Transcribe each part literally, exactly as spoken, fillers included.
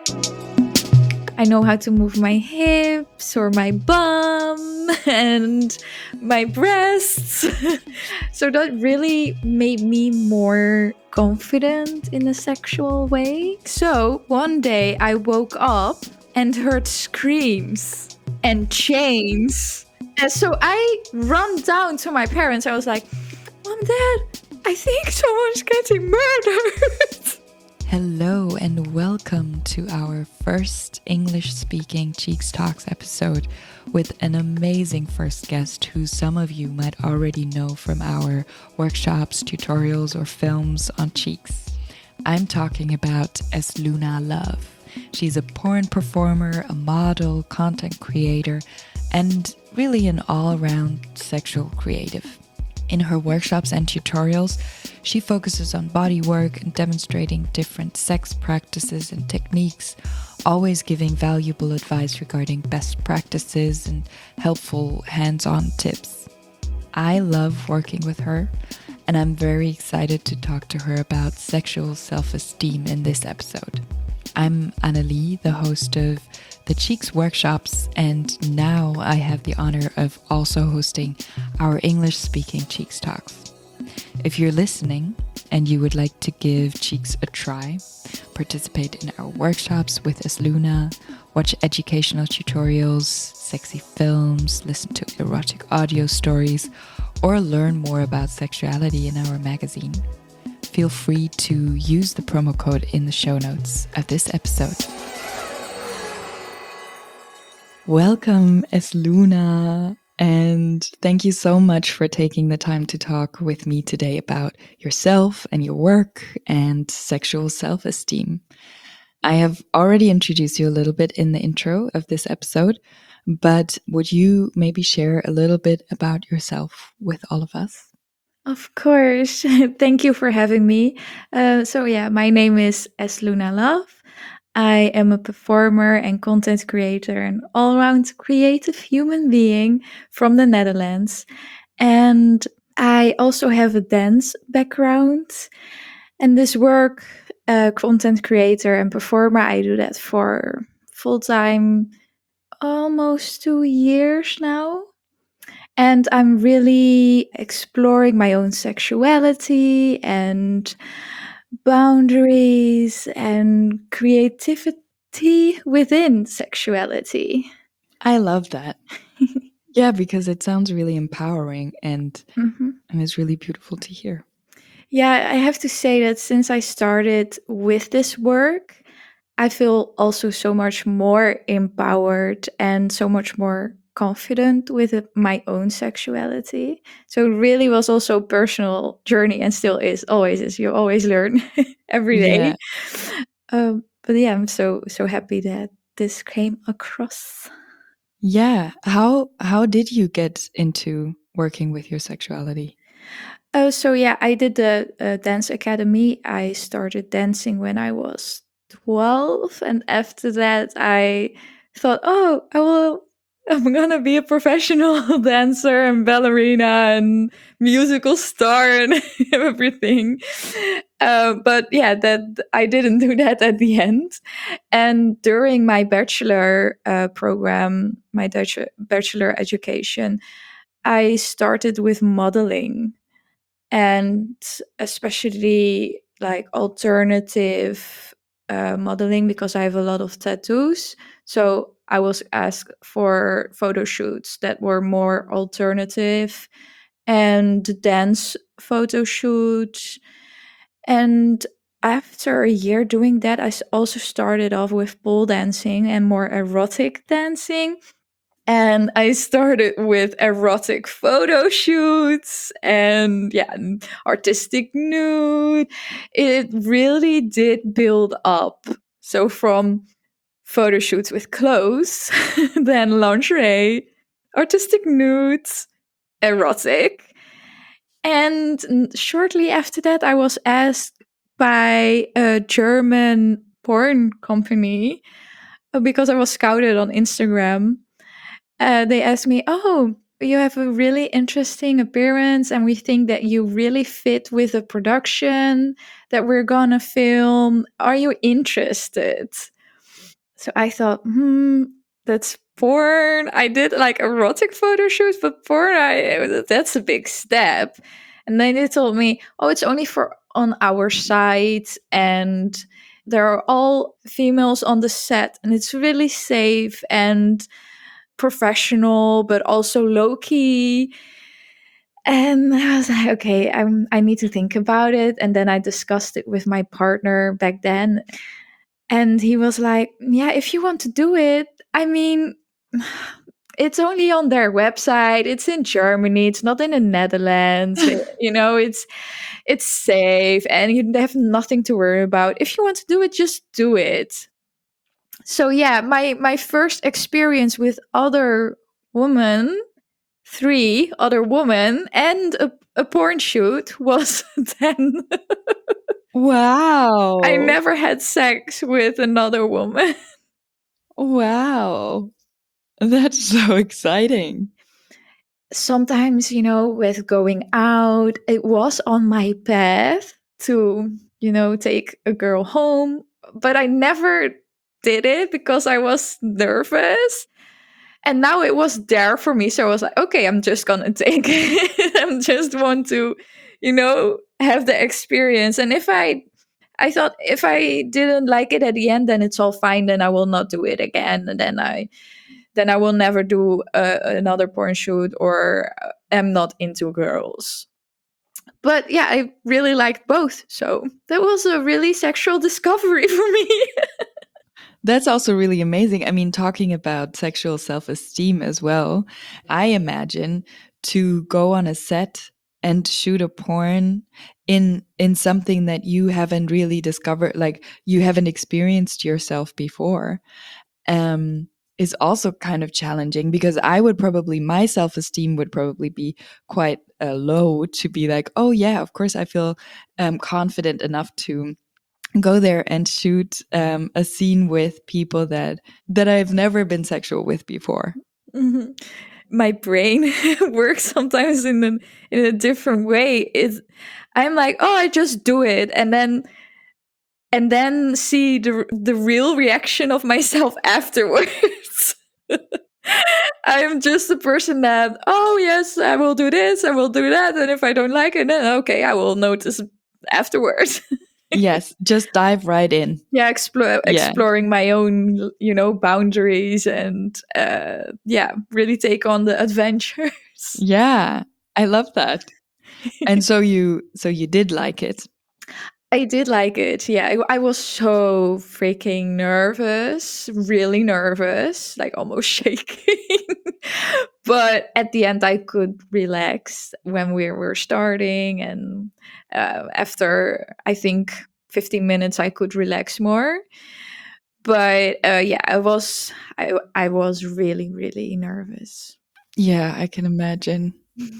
I know how to move my hips or my bum and my breasts. So that really made me more confident in a sexual way. So one day I woke up and heard screams and chains. And so I run down to my parents. I was like, Mom, Dad, I think someone's getting murdered. Hello and welcome to our first English-speaking Cheeks Talks episode with an amazing first guest who some of you might already know from our workshops, tutorials, or films on Cheeks. I'm talking about Esluna Love. She's a porn performer, a model, content creator, and really an all-around sexual creative. In her workshops and tutorials, she focuses on body work and demonstrating different sex practices and techniques, always giving valuable advice regarding best practices and helpful hands-on tips. I love working with her, and I'm very excited to talk to her about sexual self-esteem in this episode. I'm Annelie, the host of the Cheeks workshops, and now I have the honor of also hosting our English-speaking Cheeks Talks. If you're listening and you would like to give Cheeks a try, participate in our workshops with Esluna, watch educational tutorials, sexy films, listen to erotic audio stories, or learn more about sexuality in our magazine, feel free to use the promo code in the show notes of this episode. Welcome, Esluna, and thank you so much for taking the time to talk with me today about yourself and your work and sexual self-esteem. I have already introduced you a little bit in the intro of this episode, but would you maybe share a little bit about yourself with all of us? Of course. Thank you for having me. Uh, so yeah, my name is Esluna Love. I am a performer and content creator and all-around creative human being from the Netherlands. And I also have a dance background. And this work, uh, content creator and performer, I do that for full-time almost two years now. And I'm really exploring my own sexuality and boundaries and creativity within sexuality. I love that. Yeah, because it sounds really empowering and, mm-hmm. and it's really beautiful to hear. Yeah, I have to say that since I started with this work, I feel also so much more empowered and so much more confident with it, my own sexuality. So it really was also a personal journey and still is, always is. You always learn every day. Yeah. Um, but yeah, I'm so so happy that this came across. Yeah. How how did you get into working with your sexuality? Oh, so yeah, I did the uh, dance academy. I started dancing when I was twelve, and after that, I thought, oh, I will. I'm gonna be a professional dancer and ballerina and musical star and everything. Uh, but yeah, that I didn't do that at the end. And during my bachelor uh, program, my Dutch bachelor education, I started with modeling and especially like alternative uh, modeling because I have a lot of tattoos. So I was asked for photo shoots that were more alternative and dance photo shoots. And after a year doing that, I also started off with pole dancing and more erotic dancing. And I started with erotic photo shoots and yeah, artistic nude. It really did build up. So from photo shoots with clothes, then lingerie, artistic nudes, erotic. And shortly after that, I was asked by a German porn company uh, because I was scouted on Instagram. Uh, they asked me, "Oh, you have a really interesting appearance, and we think that you really fit with the production that we're gonna film. Are you interested?" So I thought, hmm, that's porn. I did like erotic photo shoots, but porn, I, that's a big step. And then they told me, oh, it's only for on our site, and there are all females on the set, and it's really safe and professional, but also low key. And I was like, okay, I'm, I need to think about it. And then I discussed it with my partner back then. And he was like, yeah, if you want to do it, I mean, it's only on their website. It's in Germany. It's not in the Netherlands. It- you know, it's it's safe and you have nothing to worry about. If you want to do it, just do it. So yeah, my my first experience with other women, three other women, and a, a porn shoot was then. I Wow. never had sex with another woman. Wow. That's so exciting. Sometimes, you know, with going out, it was on my path to, you know, take a girl home, but I never did it because I was nervous. And now it was there for me. So I was like, okay, I'm just going to take it. I just want to, you know, have the experience. And if I, I thought if I didn't like it at the end, then it's all fine. Then I will not do it again. And then I, then I will never do uh, another porn shoot or uh, am not into girls. But yeah, I really liked both. So that was a really sexual discovery for me. That's also really amazing. I mean, talking about sexual self esteem as well, I imagine to go on a set and shoot a porn in in something that you haven't really discovered, like you haven't experienced yourself before, um is also kind of challenging, because I would probably, my self-esteem would probably be quite uh, low to be like, oh yeah, of course I feel um, confident enough to go there and shoot um, a scene with people that that I've never been sexual with before. Mhm. My brain works sometimes in a, in a different way. It's, I'm like, oh, I just do it, and then and then see the the real reaction of myself afterwards. I'm just a person that, oh yes, I will do this, I will do that, and if I don't like it, then okay, I will notice afterwards. Yes, just dive right in. Yeah, explore Yeah. exploring my own, you know, boundaries, and uh, yeah, really take on the adventures. Yeah, I love that. And so you so you did like it. I did like it. Yeah, I, I was so freaking nervous, really nervous, like almost shaking. But at the end, I could relax when we were starting, and uh, after I think fifteen minutes, I could relax more. But uh, yeah, I was I I was really really nervous. Yeah, I can imagine.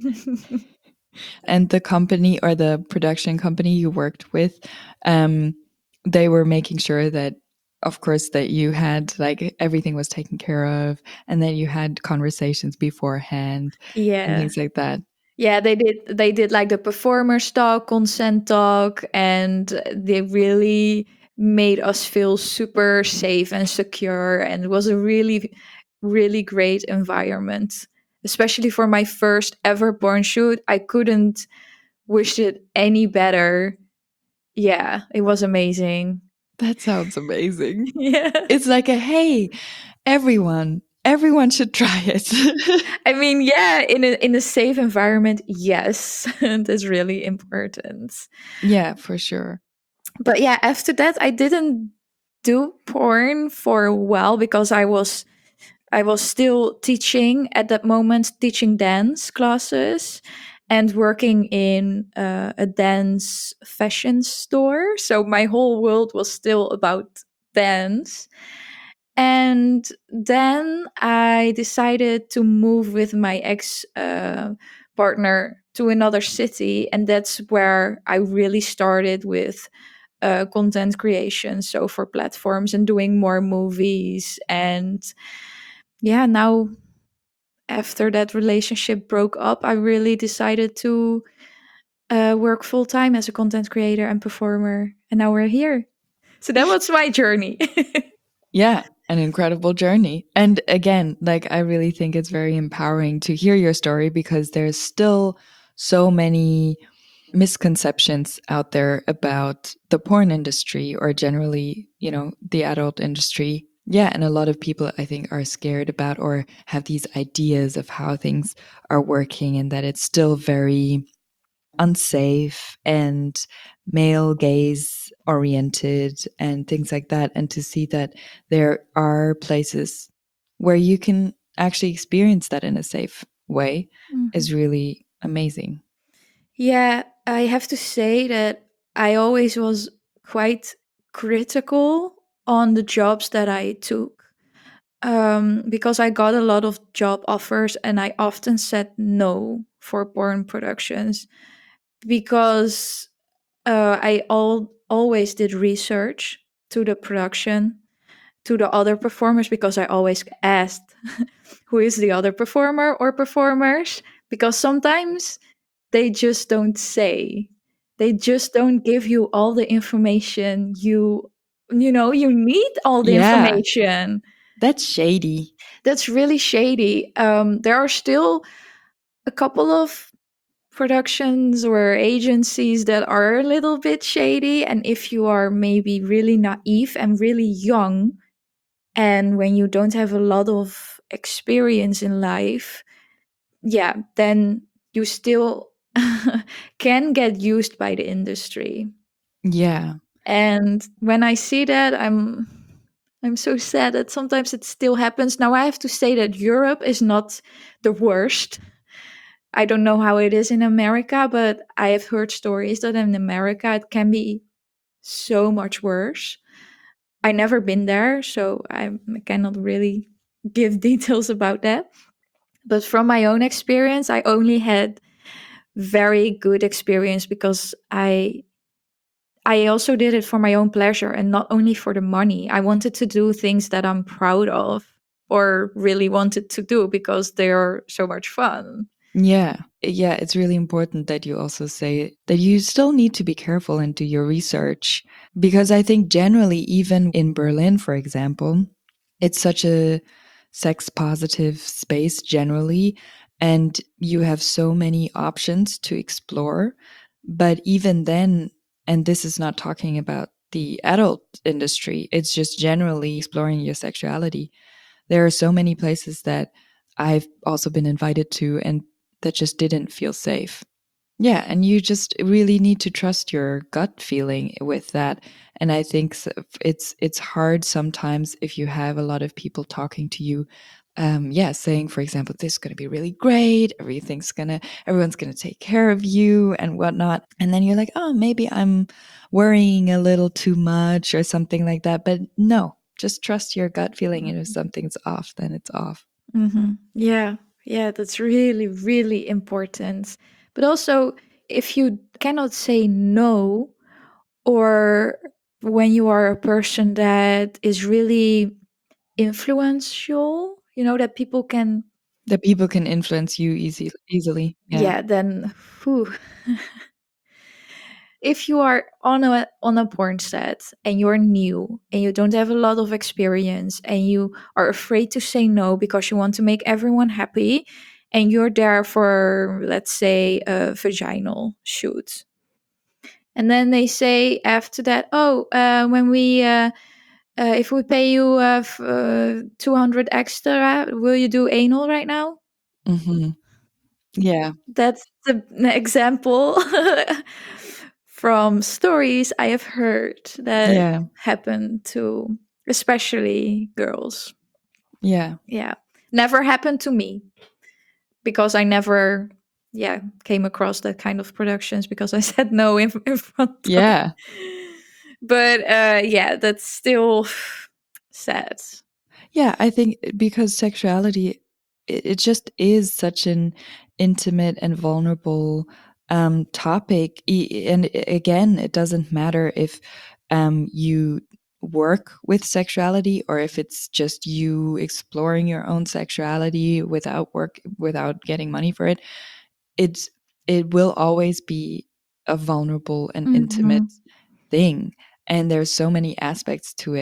And the company or the production company you worked with, um, they were making sure that, of course, that you had like everything was taken care of, and that you had conversations beforehand and Yeah. things like that. Yeah, they did they did like the performers talk, consent talk, and they really made us feel super safe and secure, and it was a really really great environment. Especially for my first ever porn shoot, I couldn't wish it any better. Yeah, it was amazing. That sounds amazing. Yeah. It's like a hey, everyone, everyone should try it. I mean, yeah, in a in a safe environment, yes, that's really important. Yeah, for sure. But yeah, after that, I didn't do porn for a while because I was I was still teaching at that moment, teaching dance classes and working in uh, a dance fashion store. So my whole world was still about dance. And then I decided to move with my ex uh, partner to another city. And that's where I really started with uh, content creation. So for platforms and doing more movies. And yeah, now after that relationship broke up, I really decided to uh, work full time as a content creator and performer. And now we're here. So that was my journey. Yeah. an incredible journey. And again, like I really think it's very empowering to hear your story because there's still so many misconceptions out there about the porn industry or generally, you know, the adult industry. Yeah, and a lot of people I think are scared about or have these ideas of how things are working and that it's still very unsafe and male gaze oriented and things like that. And to see that there are places where you can actually experience that in a safe way Mhm. is really amazing. Yeah, I have to say that I always was quite critical on the jobs that I took, um, because I got a lot of job offers and I often said no for porn productions because uh, I all, always did research to the production, to the other performers, because I always asked who is the other performer or performers, because sometimes they just don't say. They just don't give you all the information you you know, you need all the Yeah, information. that's shady. That's really shady. Um, there are still a couple of productions or agencies that are a little bit shady, and if you are maybe really naive and really young, and when you don't have a lot of experience in life, yeah, then you still can get used by the industry. Yeah. And when I see that, I'm I'm so sad that sometimes it still happens. Now I have to say that Europe is not the worst. I don't know how it is in America, but I have heard stories that in America it can be so much worse. I never been there, so I cannot really give details about that. But from my own experience, I only had very good experience because I I also did it for my own pleasure and not only for the money. I wanted to do things that I'm proud of or really wanted to do because they're so much fun. Yeah. Yeah. It's really important that you also say that you still need to be careful and do your research because I think generally, even in Berlin, for example, it's such a sex positive space generally. And you have so many options to explore. But even then, and this is not talking about the adult industry, it's just generally exploring your sexuality. There are so many places that I've also been invited to and that just didn't feel safe. Yeah, and you just really need to trust your gut feeling with that. And I think it's it's hard sometimes if you have a lot of people talking to you, um, yeah, saying, for example, this is going to be really great, everything's gonna, everyone's gonna take care of you and whatnot, and then you're like, oh, maybe I'm worrying a little too much or something like that. But no, just trust your gut feeling, and if something's off, then it's off. Mm-hmm. Yeah, yeah, that's really, really important. But also, if you cannot say no, or when you are a person that is really influential, you know, that people can, That people can influence you easy easily. Yeah. yeah, then whew. If you are on a on a porn set and you're new and you don't have a lot of experience and you are afraid to say no because you want to make everyone happy and you're there for, let's say, a vaginal shoot, and then they say after that, oh, uh, when we uh, uh, if we pay you uh, f- uh, two hundred extra, will you do anal right now? Mhm. Yeah. That's the example from stories I have heard that Yeah. happen to especially girls. Yeah. Yeah. Never happened to me because I never, yeah, came across that kind of productions because I said no in, in front of. Yeah. But uh, yeah, that's still sad. Yeah, I think because sexuality it, it just is such an intimate and vulnerable um topic. E- and i- again, it doesn't matter if um you work with sexuality or if it's just you exploring your own sexuality without work without getting money for it. It's it will always be a vulnerable and intimate Hmm. thing, and there's so many aspects to it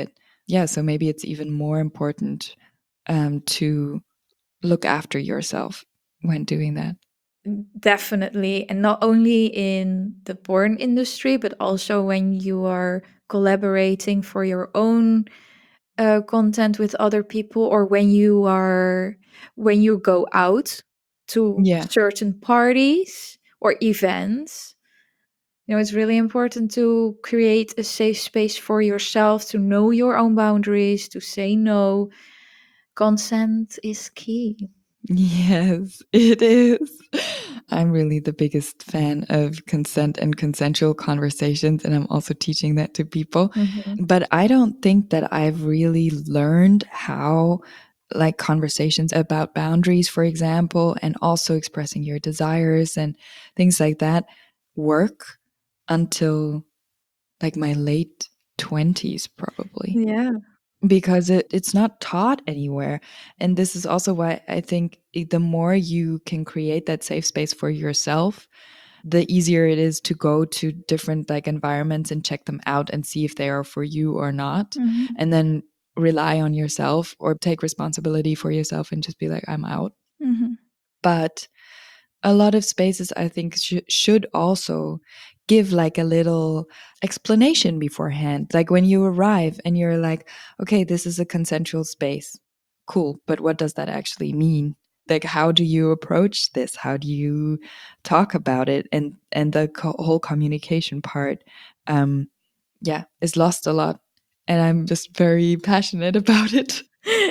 yeah, so maybe it's even more important um, to look after yourself when doing that. Definitely. And not only in the porn industry, but also when you are collaborating for your own uh, content with other people, or when you are when you go out to Yeah. certain parties or events. You know, it's really important to create a safe space for yourself, to know your own boundaries, to say no. Consent is key. Yes, it is. I'm really the biggest fan of consent and consensual conversations, and I'm also teaching that to people. Mhm. But I don't think that I've really learned how, like, conversations about boundaries, for example, and also expressing your desires and things like that work until like my late twenties, probably, Yeah. because it, it's not taught anywhere. And this is also why I think the more you can create that safe space for yourself, the easier it is to go to different like environments and check them out and see if they are for you or not, Mhm. and then rely on yourself or take responsibility for yourself and just be like, I'm out. Mhm. But a lot of spaces I think sh- should also give like a little explanation beforehand, like when you arrive and you're like, okay, this is a consensual space, cool, but what does that actually mean? Like, how do you approach this? How do you talk about it? And and the co- whole communication part, um yeah, is lost a lot, and I'm just very passionate about it.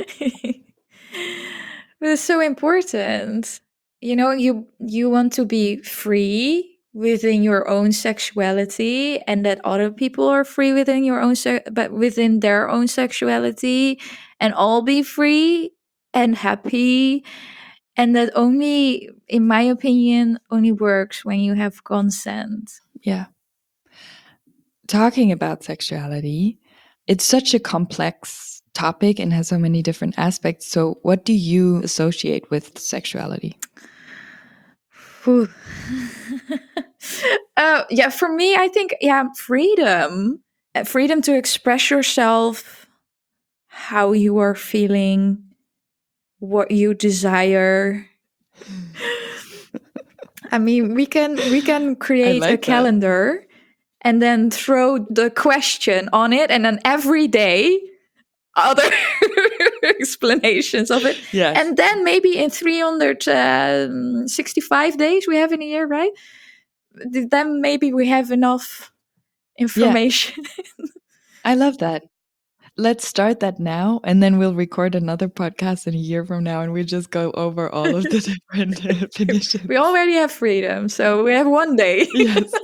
But it's so important. You know, you you want to be free within your own sexuality, and that other people are free within your own se- but within their own sexuality, and all be free and happy. And that only, in my opinion, only works when you have consent. Yeah. Talking about sexuality, it's such a complex topic and has so many different aspects. So, what do you associate with sexuality? Whew. uh, yeah, for me, I think, yeah, freedom. Uh, freedom to express yourself, how you are feeling, what you desire. I mean, we can we can I create a like that. calendar and then throw the question on it, and then every day other explanations of it. Yes. And then maybe in three hundred sixty-five days we have in a year, right? Then maybe we have enough Yeah, information. I love that. Let's start that now, and then we'll record another podcast in a year from now, and we just go over all of the different definitions. We already have freedom, so we have one day. Yes.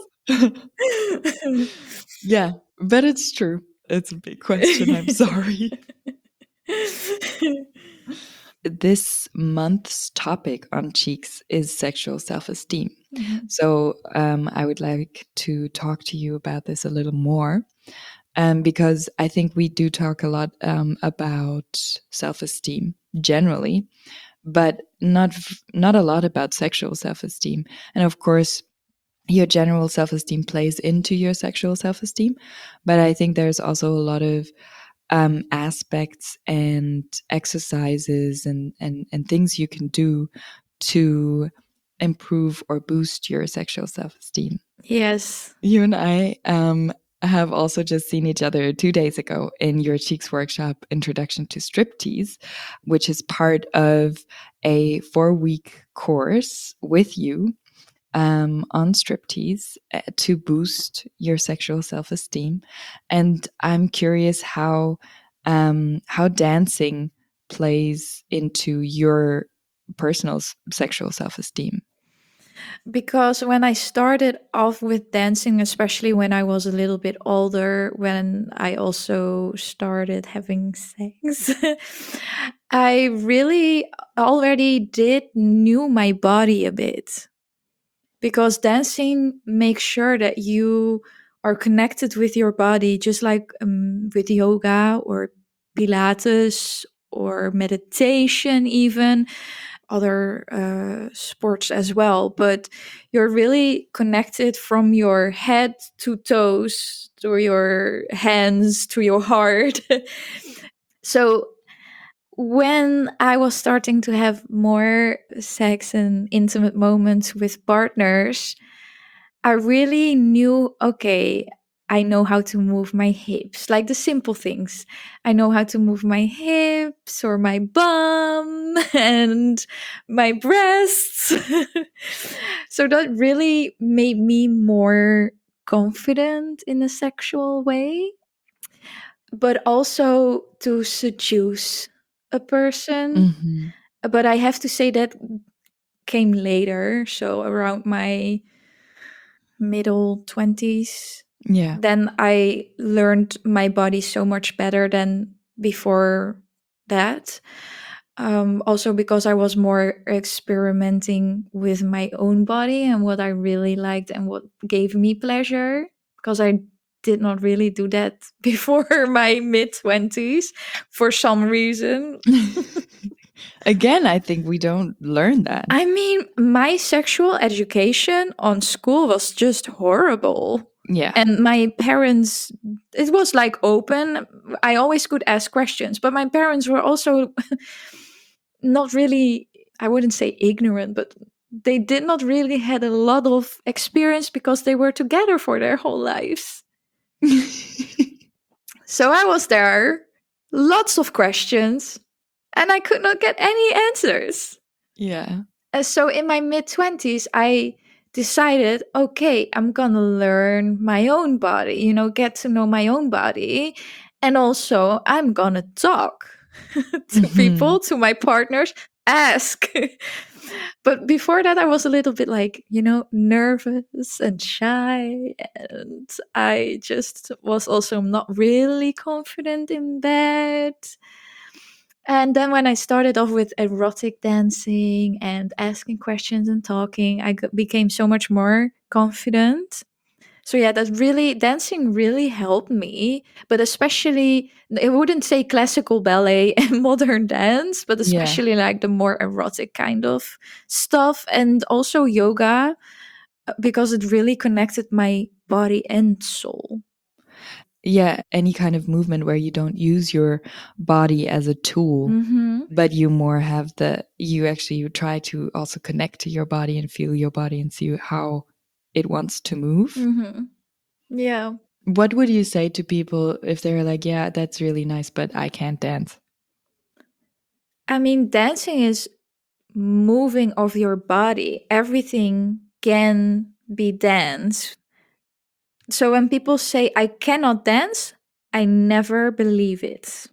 Yeah, but it's true. It's a big question. I'm sorry. This month's topic on Cheeks is sexual self esteem. Mhm. So, um, I would like to talk to you about this a little more, um, because I think we do talk a lot um, about self esteem generally, but not not a lot about sexual self esteem. And of course, your general self esteem plays into your sexual self esteem, but I think there's also a lot of um, aspects and exercises and, and and things you can do to improve or boost your sexual self-esteem. Yes. You and I um, have also just seen each other two days ago in your Cheeks workshop, Introduction to Striptease, which is part of a four-week course with you um, on striptease uh, to boost your sexual self-esteem. And I'm curious how um, how dancing plays into your personal s- sexual self-esteem. Because when I started off with dancing, especially when I was a little bit older, when I also started having sex, I really already did knew my body a bit. Because dancing makes sure that you are connected with your body, just like um, with yoga or Pilates or meditation, even other uh, sports as well, but you're really connected from your head to toes, to your hands, to your heart. So when I was starting to have more sex and intimate moments with partners, I really knew, okay, I know how to move my hips, like the simple things. I know how to move my hips or my bum and my breasts. So that really made me more confident in a sexual way, but also to seduce a person. Mm-hmm. But I have to say that came later, so around my middle twenties. Yeah. Then I learned my body so much better than before that. Um, also because I was more experimenting with my own body and what I really liked and what gave me pleasure, because I did not really do that before my mid twenties for some reason. Again, I think we don't learn that. I mean, my sexual education on school was just horrible. Yeah. And my parents, it was like open. I always could ask questions, but my parents were also not really, I wouldn't say ignorant, but they did not really had a lot of experience because they were together for their whole lives. So I was there, lots of questions, and I could not get any answers. Yeah. Uh, so in my mid twenties, I decided, okay, I'm gonna learn my own body, you know, get to know my own body. And also, I'm gonna talk to Mhm. people, to my partners, ask. But before that, I was a little bit like, you know, nervous and shy. And I just was also not really confident in bed. And then when I started off with erotic dancing and asking questions and talking, I g- became so much more confident. So yeah, that really dancing really helped me, but especially I wouldn't say classical ballet and modern dance, but Yeah. especially like the more erotic kind of stuff, and also yoga, uh, because it really connected my body and soul. Yeah, any kind of movement where you don't use your body as a tool, Mm-hmm. but you more have the you actually you try to also connect to your body and feel your body and see how it wants to move. Mm-hmm. Yeah. What would you say to people if they're like, yeah, that's really nice, but I can't dance? I mean, dancing is moving of your body. Everything can be dance. So when people say I cannot dance, I never believe it.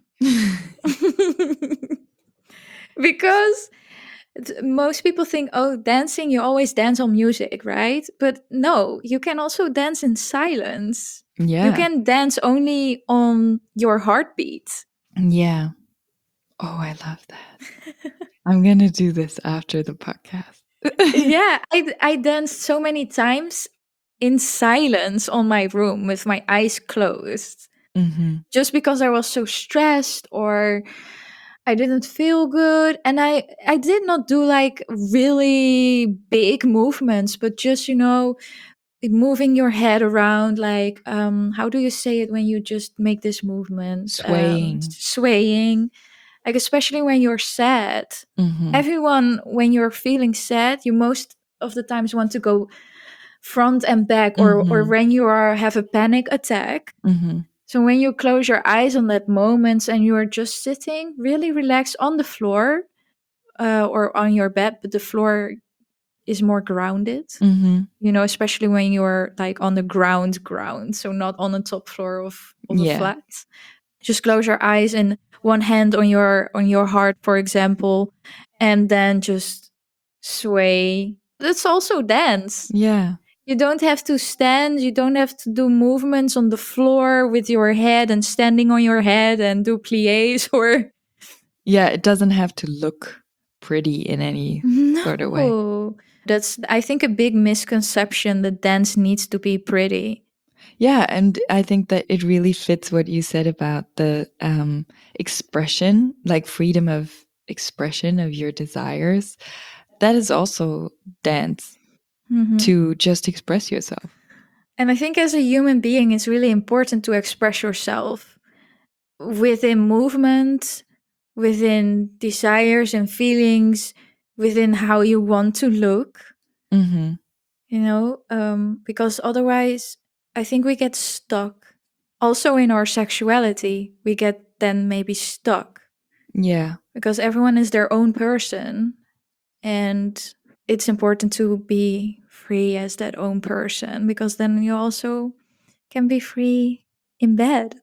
Because th- most people think, oh, dancing, you always dance on music, right? But no, you can also dance in silence. Yeah. You can dance only on your heartbeat. Yeah. Oh, I love that. I'm going to do this after the podcast. Yeah, I, I danced so many times in silence on my room with my eyes closed. Mm-hmm. Just because I was so stressed or I didn't feel good. And I, I did not do like really big movements, but just, you know, moving your head around, like, um, how do you say it when you just make this movement? Swaying. Um, swaying. Like, especially when you're sad. Mm-hmm. Everyone, when you're feeling sad, you most of the times want to go front and back, or, or Mm-hmm. when you are have a panic attack. Mm-hmm. So when you close your eyes on that moment and you are just sitting really relaxed on the floor, uh, or on your bed, but the floor is more grounded, Mm-hmm. you know, especially when you're like on the ground ground, so not on the top floor of, of a Yeah. flat. Just close your eyes and one hand on your on your heart, for example, and then just sway. That's also dance. Yeah. You don't have to stand, you don't have to do movements on the floor with your head and standing on your head and do pliés or Yeah, it doesn't have to look pretty in any sort of way. no. That's, I think, a big misconception that dance needs to be pretty. Yeah, and I think that it really fits what you said about the um, expression, like freedom of expression of your desires, that is also dance, Mhm. to just express yourself. And I think as a human being, it's really important to express yourself within movement, within desires and feelings, within how you want to look, Mm-hmm. you know, um, because otherwise, I think we get stuck. Also, in our sexuality, we get then maybe stuck Yeah. because everyone is their own person. And it's important to be free as that own person because then you also can be free in bed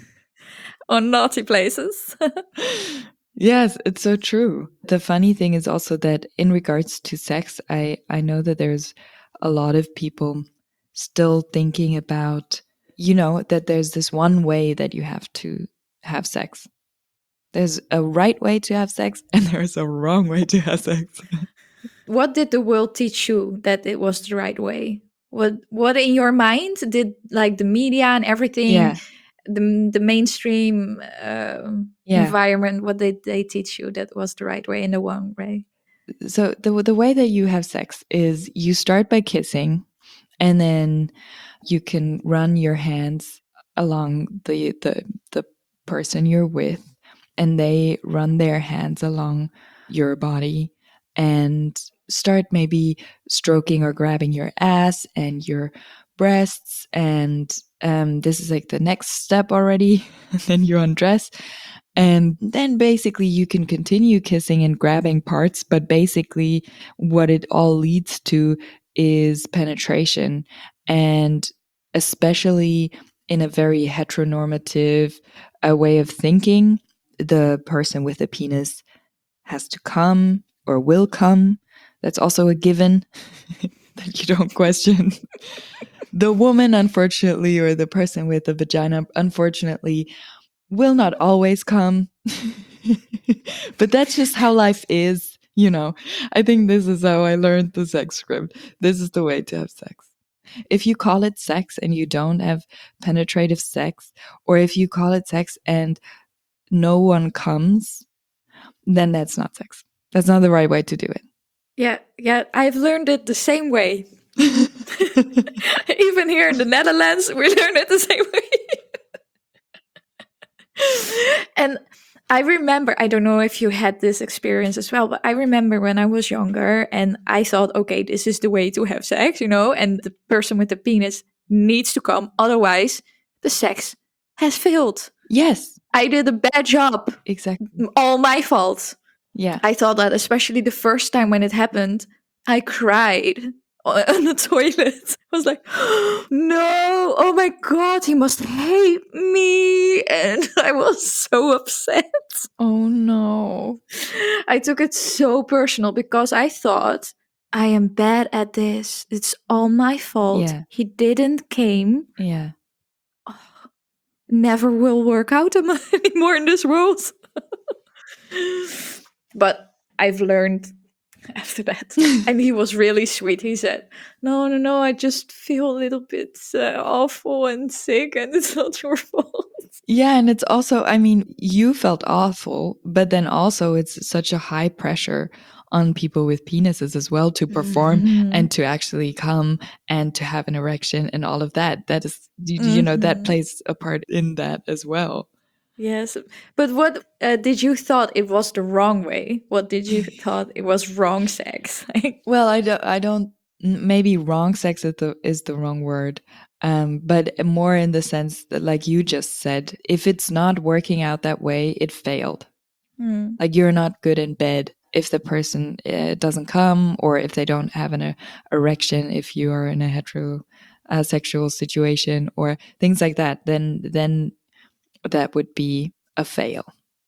on naughty places. Yes, it's so true. The funny thing is also that in regards to sex, I, I know that there's a lot of people still thinking about, you know, that there's this one way that you have to have sex. There's a right way to have sex and there's a wrong way to have sex. What did the world teach you that it was the right way? What what in your mind did like the media and everything, Yeah. the the mainstream um Yeah. environment, what did they teach you that was the right way and the wrong way? So the the way that you have sex is you start by kissing, and then you can run your hands along the the the person you're with, and they run their hands along your body and start maybe stroking or grabbing your ass and your breasts, and um, this is like the next step already. And then you undress, and then basically you can continue kissing and grabbing parts, but basically what it all leads to is penetration. And especially in a very heteronormative uh, way of thinking, the person with a penis has to come or will come. That's also a given that you don't question. The woman, unfortunately, or the person with a vagina, unfortunately, will not always come. But that's just how life is, you know. I think this is how I learned the sex script. This is the way to have sex. If you call it sex and you don't have penetrative sex, or if you call it sex and no one comes, then that's not sex. That's not the right way to do it. Yeah, yeah, I've learned it the same way. Even here in the Netherlands, we learn it the same way. And I remember, I don't know if you had this experience as well, but I remember when I was younger and I thought, okay, this is the way to have sex, you know, and the person with the penis needs to come. Otherwise, the sex has failed. Yes, I did a bad job. exactly. All my fault. Yeah. I thought that, especially the first time when it happened, I cried on the toilet. I was like, no, oh my God, he must hate me. And I was so upset. Oh no. I took it so personal because I thought, I am bad at this. It's all my fault. Yeah. He didn't came. Yeah. Never will work out anymore in this world. But I've learned after that. And he was really sweet. He said, no, no, no, I just feel a little bit uh, awful and sick, and it's not your fault. Yeah, and it's also, I mean, you felt awful, but then also it's such a high pressure on people with penises as well to perform Mhm. and to actually come and to have an erection and all of that. That is, you, you know, that Mhm. plays a part in that as well. Yes, but what uh, did you thought it was the wrong way? What did you thought it was wrong sex? Well, I don't, I don't, n- maybe wrong sex is the, is the wrong word. Um, but more in the sense that, like you just said, if it's not working out that way, it failed. Hmm. Like you're not good in bed if the person uh, doesn't come, or if they don't have an uh, erection, if you are in a heterosexual situation or things like that, then then that would be a fail.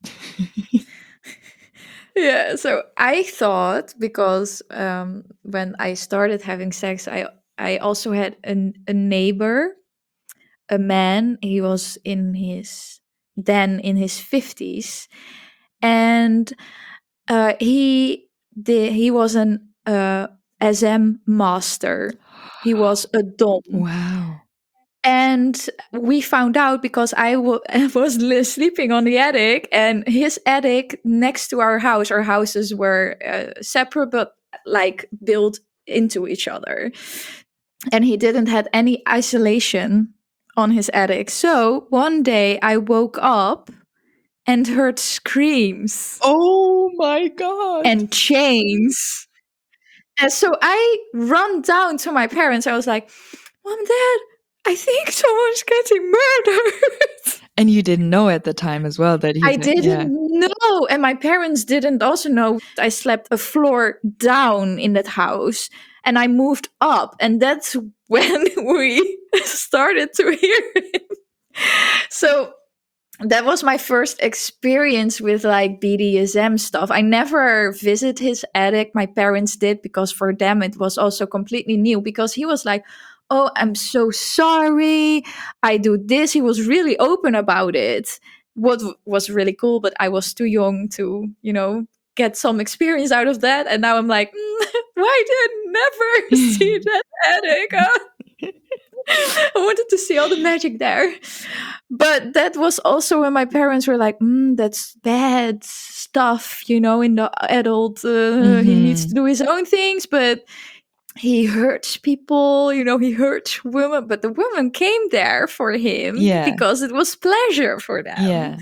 Yeah, so I thought because um, when I started having sex, I I also had an, a neighbor, a man. He was in his then in his fifties, and uh, he did he was an uh, S M master. He was a dom. Wow. And we found out because I w- was li- sleeping on the attic, and his attic next to our house. Our houses were uh, separate, but like built into each other. And he didn't have any isolation on his attic. So one day I woke up and heard screams Oh my God. and chains. And so I run down to my parents. I was like, Mom, Dad, I think someone's getting murdered. And you didn't know at the time as well that he's I a- didn't yeah. know. And my parents didn't also know. I slept a floor down in that house and I moved up. And that's when we started to hear him. So that was my first experience with like B D S M stuff. I never visit his attic. My parents did because for them it was also completely new because he was like, "Oh, I'm so sorry. I do this." He was really open about it. What w- was really cool, but I was too young to, you know, get some experience out of that. And now I'm like, mm, why did I never see that attic? Uh, I wanted to see all the magic there. But that was also when my parents were like, mm, that's bad stuff, you know, in the adult, uh, he needs Mhm. to do his own things, but he hurts people, you know, he hurts women. But the women came there for him Yeah. because it was pleasure for them. Yeah.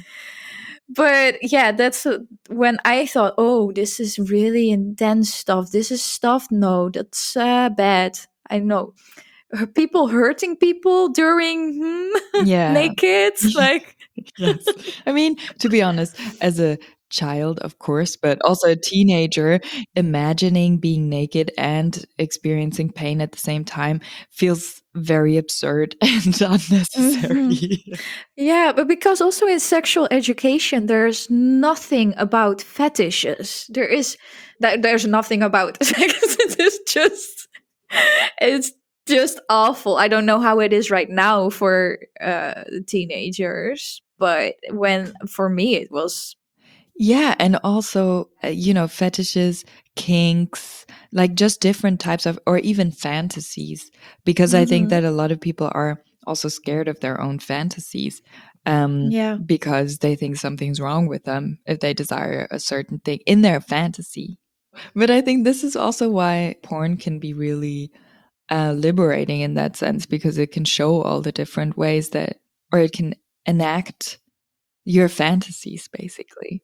But yeah, that's uh, when I thought, oh, this is really intense stuff. This is stuff, no, that's uh, bad. I know uh, people hurting people during hmm, Yeah. naked, like Yes. I mean, to be honest, as a child, of course, but also a teenager, imagining being naked and experiencing pain at the same time feels very absurd and unnecessary. Mhm. Yeah, but because also in sexual education, there's nothing about fetishes. There is that there's nothing about sex. It is just it's just awful. I don't know how it is right now for uh teenagers, but when for me it was Yeah, and also, uh, you know, fetishes, kinks, like just different types of, or even fantasies, because I think Mhm. that a lot of people are also scared of their own fantasies, um, Yeah. because they think something's wrong with them if they desire a certain thing in their fantasy. But I think this is also why porn can be really uh, liberating in that sense, because it can show all the different ways that, or it can enact your fantasies, basically.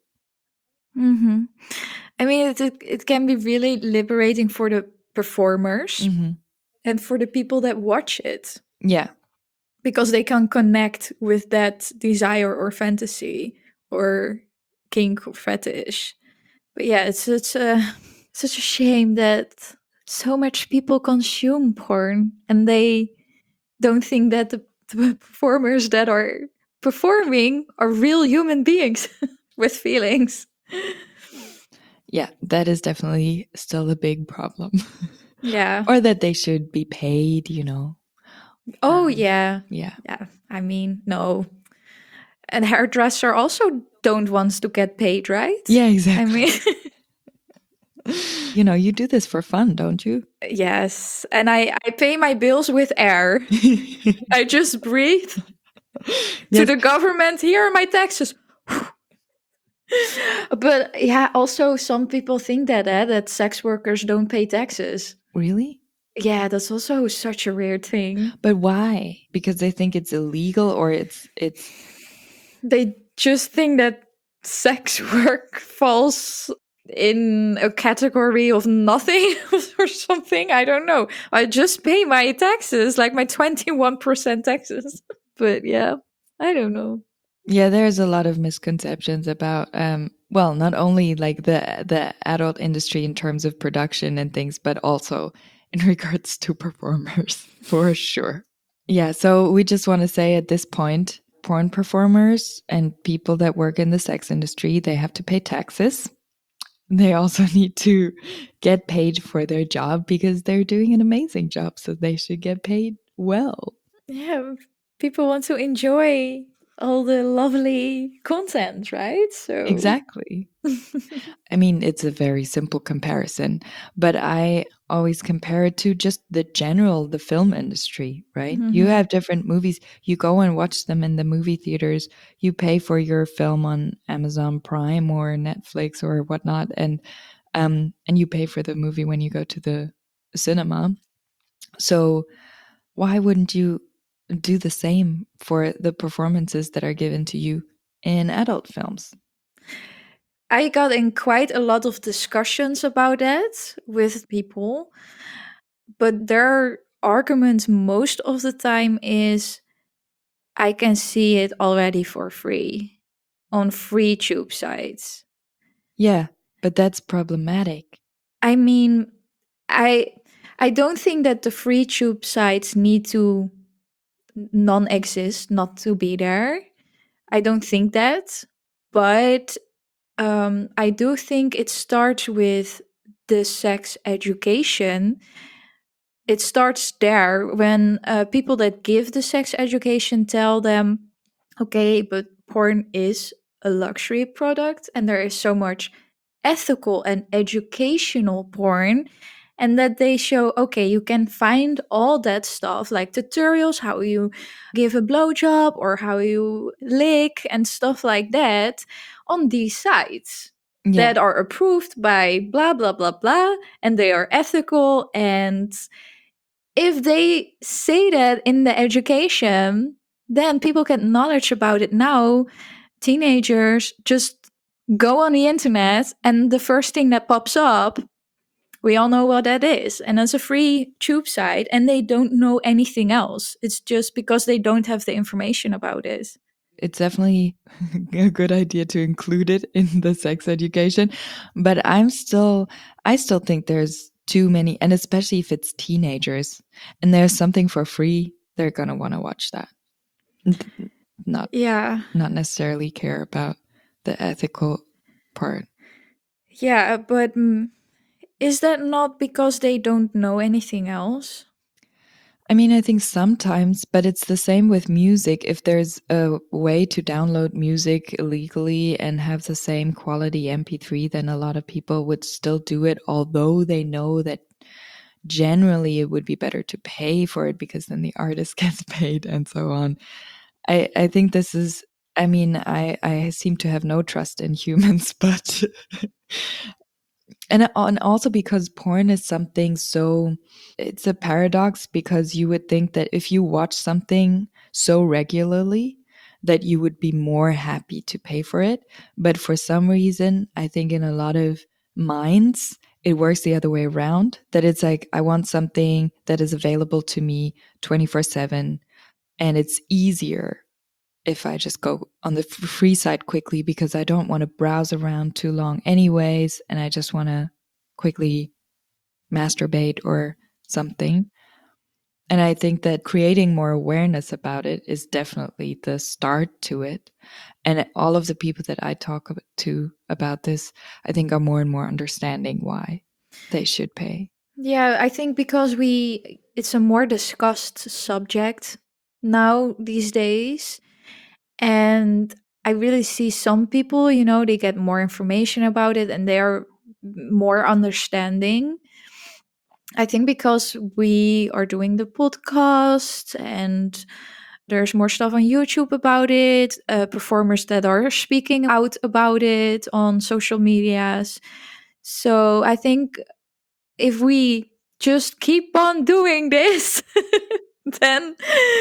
hmm I mean, it, it it can be really liberating for the performers Hmm. and for the people that watch it Yeah. because they can connect with that desire or fantasy or kink or fetish. But yeah, it's such a such a shame that so much people consume porn and they don't think that the, the performers that are performing are real human beings with feelings. Yeah, that is definitely still a big problem. Yeah. Or that they should be paid, you know. Oh Um, yeah. yeah. Yeah. I mean, no. And hairdresser also don't want to get paid, right? Yeah, I exactly. mean, You know, you do this for fun, don't you? yes. And I I pay my bills with air. I just breathe to Yes. the government. Here are my taxes. But yeah, also some people think that eh, that sex workers don't pay taxes. Really? Yeah, that's also such a weird thing. But why? Because they think it's illegal, or it's it's They just think that sex work falls in a category of nothing or something. I don't know. I just pay my taxes, like my twenty-one percent taxes. But yeah, I don't know. yeah, there's a lot of misconceptions about um well, not only like the the adult industry in terms of production and things, but also in regards to performers, for sure. Yeah, so we just want to say at this point, porn performers and people that work in the sex industry, they have to pay taxes. They also need to get paid for their job because they're doing an amazing job, so they should get paid well. Yeah, people want to enjoy all the lovely content, right? So Exactly. I mean, it's a very simple comparison, but I always compare it to just the general the film industry, right? You Mhm. have different movies, you go and watch them in the movie theaters, you pay for your film on Amazon Prime or Netflix or whatnot, and um and you pay for the movie when you go to the cinema. So why wouldn't you do the same for the performances that are given to you in adult films? I got in quite a lot of discussions about that with people, but their argument most of the time is I can see it already for free on free tube sites. Yeah, but that's problematic. I mean, I I don't think that the free tube sites need to non-exist, not to be there. I don't think that, but um, I do think it starts with the sex education. It starts there when uh, people that give the sex education tell them, okay, but porn is a luxury product and there is so much ethical and educational porn. And that they show, okay, you can find all that stuff like tutorials, how you give a blowjob or how you lick and stuff like that on these sites Yeah. that are approved by blah, blah, blah, blah. And they are ethical. And if they say that in the education, then people get knowledge about it. Now teenagers just go on the internet and the first thing that pops up, we all know what that is, and it's a free tube site and they don't know anything else. It's just because they don't have the information about it. It's definitely a good idea to include it in the sex education, but I'm still I still think there's too many, and especially if it's teenagers and there's something for free, they're going to want to watch that. N- Not Yeah. not necessarily care about the ethical part. Yeah, but mm, is that not because they don't know anything else? I mean, I think sometimes, but it's the same with music. If there's a way to download music illegally and have the same quality M P three, then a lot of people would still do it, although they know that generally it would be better to pay for it because then the artist gets paid and so on. I, I think this is, I mean, I, I seem to have no trust in humans, but, and, and also because porn is something so, it's a paradox because you would think that if you watch something so regularly, that you would be more happy to pay for it. But for some reason, I think in a lot of minds, it works the other way around, that it's like, I want something that is available to me twenty-four seven, and it's easier if I just go on the free side quickly because I don't want to browse around too long, anyways, and I just want to quickly masturbate or something. And I think that creating more awareness about it is definitely the start to it. And all of the people that I talk to about this, I think are more and more understanding why they should pay. Yeah, I think because we it's a more discussed subject now these days. And I really see some people, you know, they get more information about it and they're more understanding. I think because we are doing the podcast and there's more stuff on YouTube about it, uh, performers that are speaking out about it on social medias. So I think if we just keep on doing this, then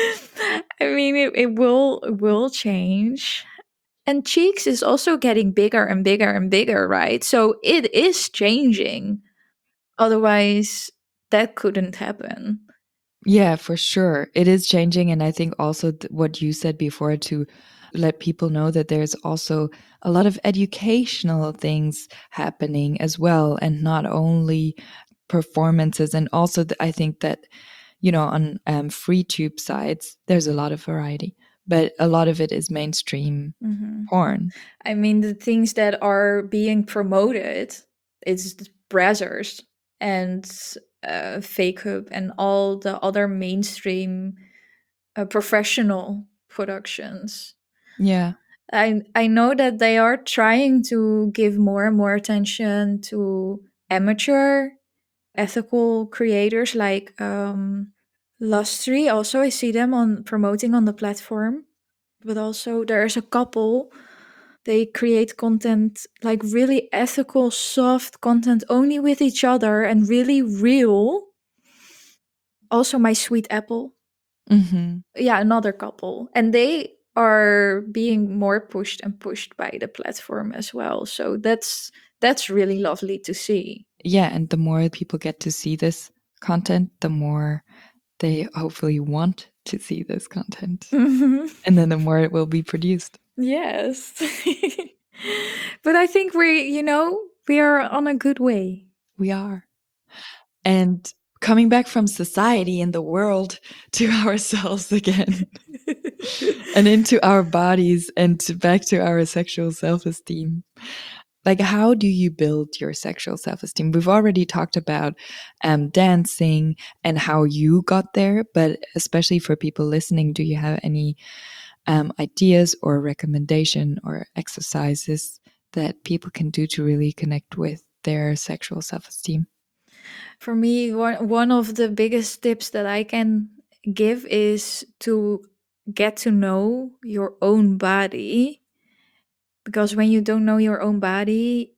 I mean it, it will it will change. And Cheeks is also getting bigger and bigger and bigger, right? So it is changing. Otherwise, that couldn't happen. Yeah, for sure. It is changing. And I think also th- what you said before, to let people know that there's also a lot of educational things happening as well, and not only performances. And also, th- I think that, you know, on um, free tube sites, there's a lot of variety, but a lot of it is mainstream Mhm. porn. I mean, the things that are being promoted, it's Brazzers and uh, Fake Hub and all the other mainstream uh, professional productions. Yeah. I I know that they are trying to give more and more attention to amateur ethical creators like um, Lustry. Also, I see them on promoting on the platform. But also, there's a couple. They create content like really ethical, soft content only with each other and really real. Also, My Sweet Apple. Mm-hmm. Yeah, another couple. And they are being more pushed and pushed by the platform as well. So that's that's really lovely to see. Yeah, and the more people get to see this content, the more they hopefully want to see this content. Mhm. And then the more it will be produced. Yes. But I think we, you know, we are on a good way. We are. And coming back from society and the world to ourselves again and into our bodies and to back to our sexual self-esteem. Like, how do you build your sexual self-esteem? We've already talked about um, dancing and how you got there, but especially for people listening, do you have any um, ideas or recommendation or exercises that people can do to really connect with their sexual self-esteem? For me, one one of the biggest tips that I can give is to get to know your own body, because when you don't know your own body,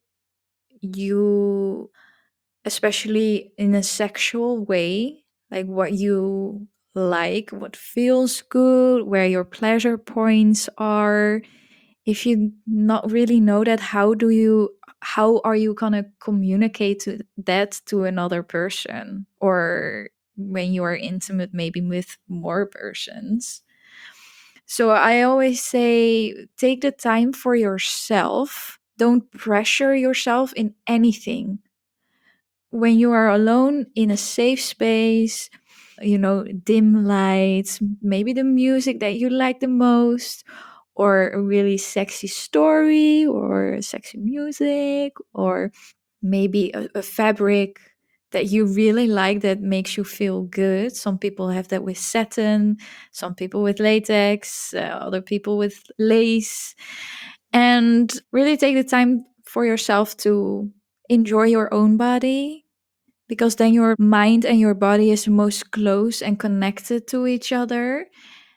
you, especially in a sexual way, like what you like, what feels good, where your pleasure points are, if you not really know that, how do you how are you gonna communicate to that to another person, or when you are intimate maybe with more persons? So I always say, take the time for yourself, don't pressure yourself in anything. When you are alone in a safe space, you know, dim lights, maybe the music that you like the most, or a really sexy story, or sexy music, or maybe a, a fabric that you really like that makes you feel good. Some people have that with satin, some people with latex, uh, other people with lace. And really take the time for yourself to enjoy your own body, because then your mind and your body is most close and connected to each other.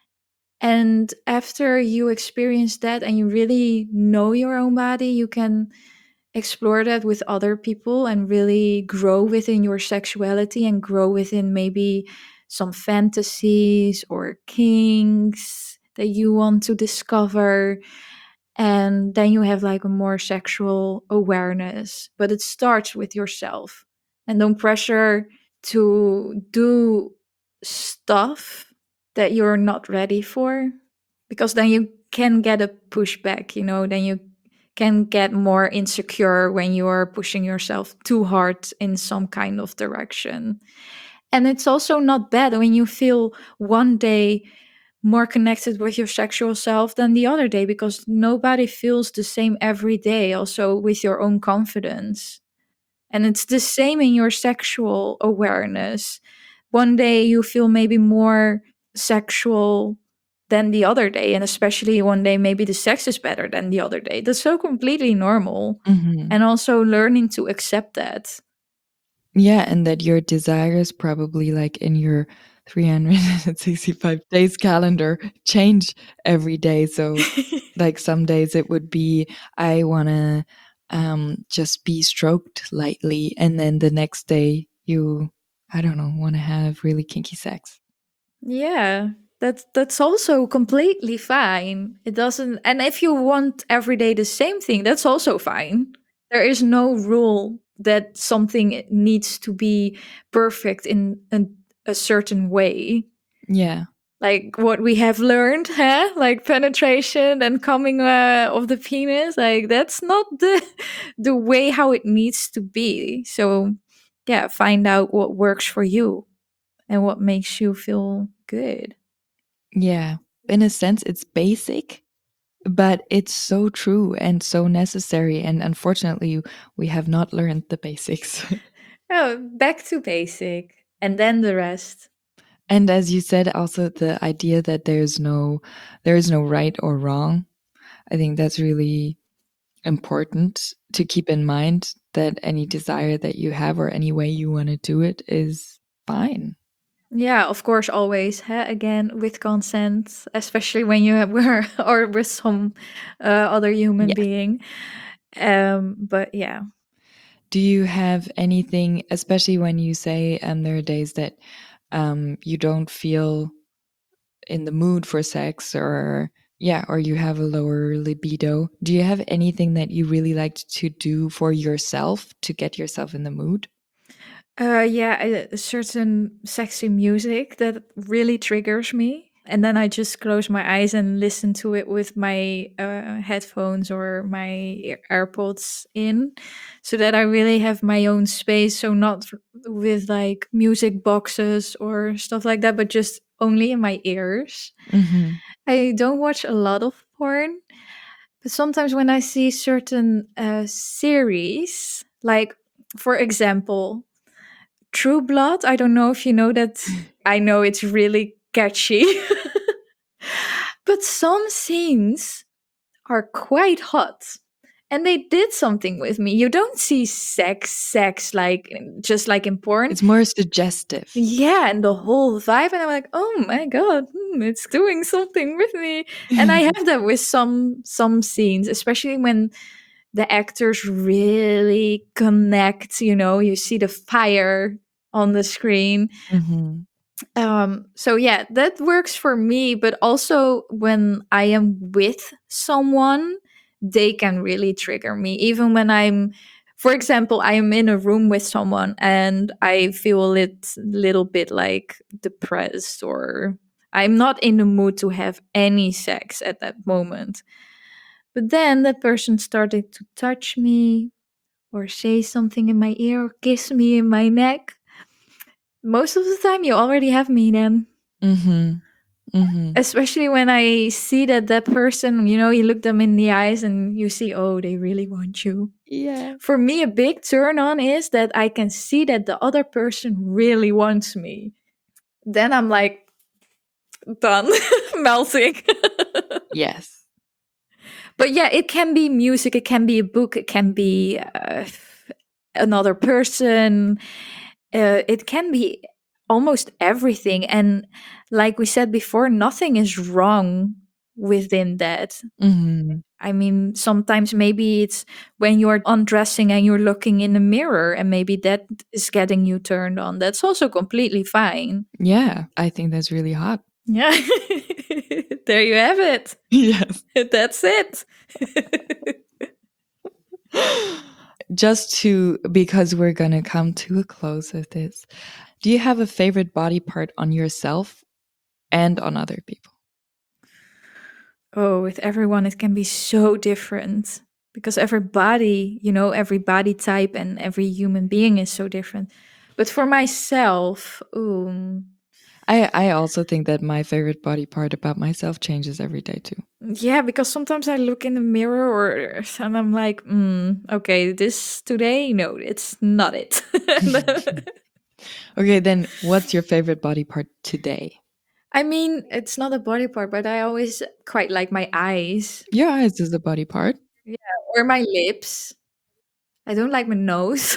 And after you experience that and you really know your own body, you can explore that with other people and really grow within your sexuality and grow within maybe some fantasies or kinks that you want to discover. And then you have like a more sexual awareness, but it starts with yourself. And don't pressure to do stuff that you're not ready for, because then you can get a pushback, you know, then you can get more insecure when you are pushing yourself too hard in some kind of direction. And it's also not bad when you feel one day more connected with your sexual self than the other day, because nobody feels the same every day, also with your own confidence. And it's the same in your sexual awareness. One day you feel maybe more sexual than the other day, and especially one day maybe the sex is better than the other day. That's so completely normal. Mm-hmm. And also learning to accept that. Yeah, and that your desires probably like in your three hundred sixty-five days calendar change every day. So like some days it would be I want to um just be stroked lightly, and then the next day you, I don't know, want to have really kinky sex. Yeah, that's that's also completely fine. It doesn't, and if you want every day the same thing, that's also fine. There is no rule that something needs to be perfect in a, a certain way. Yeah. Like what we have learned, huh? Like penetration and coming uh, of the penis, like that's not the the way how it needs to be. So, yeah, find out what works for you and what makes you feel good. Yeah. In a sense it's basic, but it's so true and so necessary, and unfortunately we have not learned the basics. Oh, back to basic and then the rest. And as you said, also the idea that there's no there is no right or wrong. I think that's really important to keep in mind that any desire that you have or any way you want to do it is fine. Yeah, of course, always. Huh? Again, with consent, especially when you have were or with some uh, other human Yes. being. Um, but yeah. Do you have anything, especially when you say um, there are days that um, you don't feel in the mood for sex, or yeah, or you have a lower libido? Do you have anything that you really like to do for yourself to get yourself in the mood? Uh, yeah, a, a certain sexy music that really triggers me. And then I just close my eyes and listen to it with my uh, headphones or my ear- AirPods in, so that I really have my own space. So, not f- with like music boxes or stuff like that, but just only in my ears. Mm-hmm. I don't watch a lot of porn, but sometimes when I see certain uh, series, like for example, True Blood, I don't know if you know that. I know it's really catchy. But some scenes are quite hot. And they did something with me. You don't see sex, sex like just like in porn. It's more suggestive. Yeah, and the whole vibe, and I'm like, oh my god, hmm, it's doing something with me. And I have that with some some scenes, especially when the actors really connect. You know, you see the fire on the screen. Mm-hmm. Um, so yeah, that works for me, but also when I am with someone, they can really trigger me. Even when I'm, for example, I am in a room with someone and I feel a lit, little bit like depressed, or I'm not in the mood to have any sex at that moment. But then that person started to touch me or say something in my ear or kiss me in my neck. Most of the time, you already have me then. Mm-hmm. Mm-hmm. Especially when I see that that person, you know, you look them in the eyes and you see, oh, they really want you. Yeah. For me, a big turn on is that I can see that the other person really wants me. Then I'm like, done, melting. Yes. But yeah, it can be music, it can be a book, it can be uh, another person. Uh, it can be almost everything. And like we said before, nothing is wrong within that. Mm-hmm. I mean, sometimes maybe it's when you're undressing and you're looking in the mirror, and maybe that is getting you turned on. That's also completely fine. Yeah, I think that's really hot. Yeah. There you have it. Yes. That's it. Just to, because we're going to come to a close of this, do you have a favorite body part on yourself and on other people? Oh, with everyone, it can be so different because every body, you know, every body type and every human being is so different. But for myself, um, I, I also think that my favorite body part about myself changes every day too. yeah, because sometimes I look in the mirror or and I'm like, mm, okay, this today, no, it's not it. Okay, then what's your favorite body part today? I mean, it's not a body part, but I always quite like my eyes. Your eyes is a body part. Yeah, or my lips. I don't like my nose.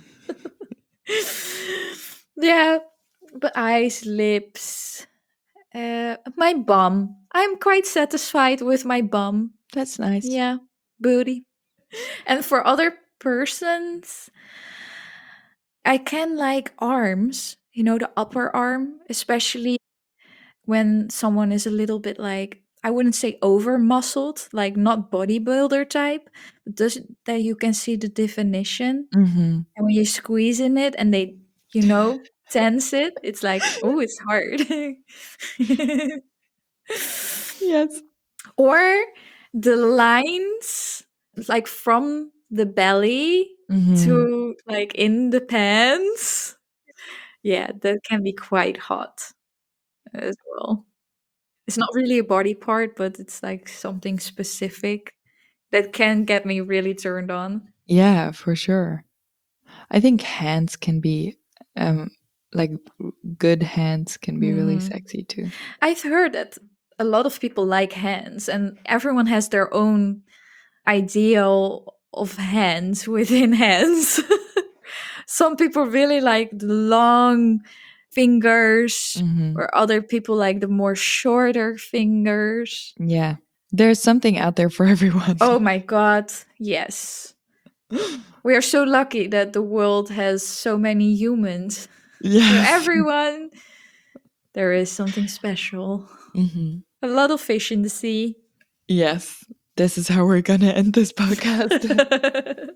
Yeah, but eyes, lips, uh, my bum. I'm quite satisfied with my bum. That's nice. Yeah, booty. And for other persons, I can like arms, you know, the upper arm, especially when someone is a little bit like, I wouldn't say over muscled, like not bodybuilder type, but does that you can see the definition. Mm-hmm. And when you squeeze in it and they, you know, tense it, it's like, oh, it's hard. Yes. Or the lines, like from the belly Mm-hmm. to like in the pants. Yeah, that can be quite hot as well. It's not really a body part, but it's like something specific that can get me really turned on. Yeah, for sure. I think hands can be, um, like good hands can be really Mhm. sexy too. I've heard that a lot of people like hands, and everyone has their own ideal of hands within hands. Some people really like the long fingers, Mhm. or other people like the more shorter fingers. Yeah. There's something out there for everyone. Oh my God, yes. We are so lucky that the world has so many humans. For Yes. everyone, there is something special. Mhm. A lot of fish in the sea. Yes. This is how we're gonna end this podcast.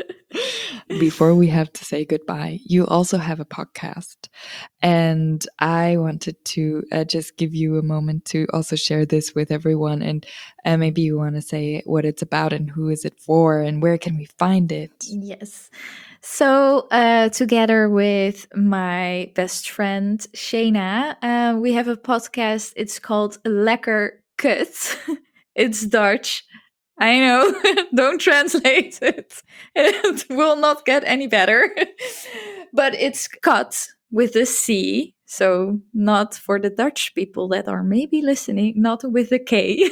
Before we have to say goodbye, you also have a podcast. And I wanted to uh, just give you a moment to also share this with everyone. And uh, maybe you want to say what it's about and who is it for and where can we find it? Yes. So, uh, together with my best friend Shayna, uh, we have a podcast. It's called Lekker Kut. It's Dutch. I know. Don't translate it. It will not get any better. But it's cut with a C. So, not for the Dutch people that are maybe listening, not with a K.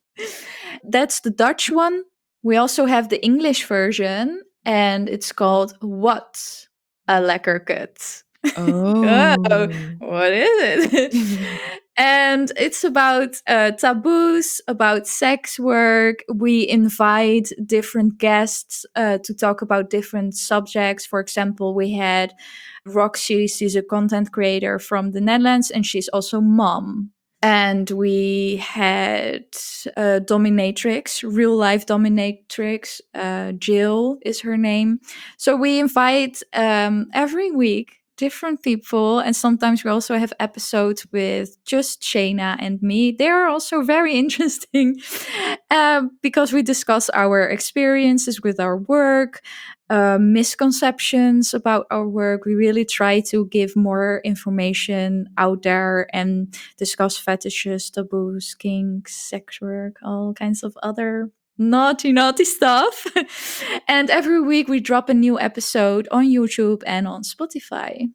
That's the Dutch one. We also have the English version, and it's called What a Lekker Kut. Oh. Oh, what is it? And it's about uh, taboos, about sex work. We invite different guests uh, to talk about different subjects. For example, we had Roxy. She's a content creator from the Netherlands, and she's also mom. And we had uh, dominatrix, real life dominatrix. Uh, Jill is her name. So we invite um, every week different people, and sometimes we also have episodes with just Shayna and me. They are also very interesting um, because we discuss our experiences with our work, uh, misconceptions about our work. We really try to give more information out there and discuss fetishes, taboos, kinks, sex work, all kinds of other naughty, naughty stuff. And every week we drop a new episode on YouTube and on Spotify.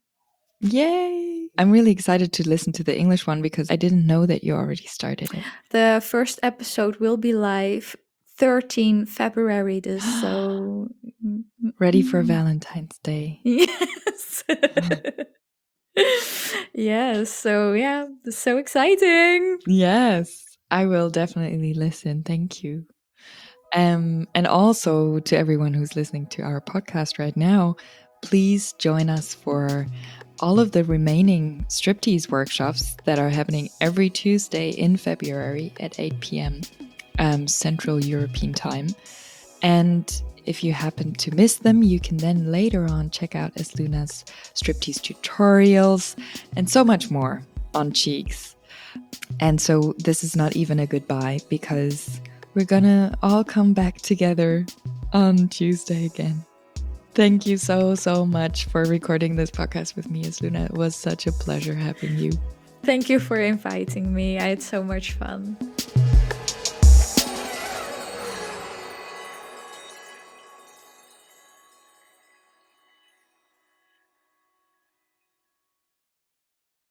Yay! I'm really excited to listen to the English one because I didn't know that you already started it. The first episode will be live thirteenth of February. This so Ready for Valentine's Day. Yes. Yes. So yeah, it's so exciting. Yes, I will definitely listen. Thank you. Um, and also to everyone who's listening to our podcast right now, please join us for all of the remaining striptease workshops that are happening every Tuesday in February at eight p.m. Um, Central European time. And if you happen to miss them, you can then later on check out Esluna's striptease tutorials and so much more on Cheeks. And so this is not even a goodbye because we're gonna all come back together on Tuesday again. Thank you so, so much for recording this podcast with me, Esluna. It was such a pleasure having you. Thank you for inviting me. I had so much fun.